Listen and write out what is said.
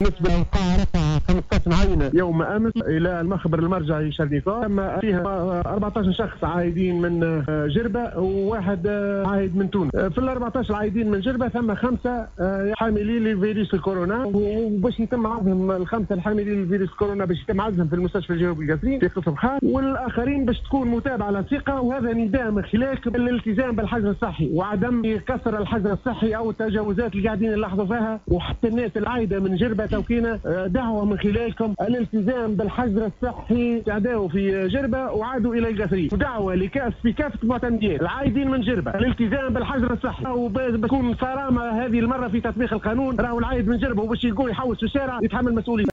بالنسبه للقاعه رفع 15 عينه يوم امس الى المخبر المرجعي شرنيفا، تم فيها 14 شخص عايدين من جربه وواحد عايد من تونس. في ال 14 عايدين من جربه ثم 5 حاملين لفيروس الكورونا، وباش يتم عزلهم الخمسه الحاملين لفيروس الكورونا باش يتم عزلهم في المستشفى الجنوبي القصري في قسم خاص، والاخرين باش تكون متابعه على ثقه. وهذا نداء من خلالكم الالتزام بالحجر الصحي وعدم كسر الحجر الصحي او التجاوزات اللي قاعدين نلاحظوا فيها، وحتى الناس العايده من جربه توكينا دعوه من خلالكم الالتزام بالحجر الصحي. تعداوا في جربه وعادوا الى القصري، ودعوه في كافه المعتمدين العايدين من جربه الالتزام بالحجر الصحي، وبتكون صرامه هذه المره في تطبيق القانون. راهو العايد من جربه وباش يقول يحوس في الشارع يتحمل مسؤوليته.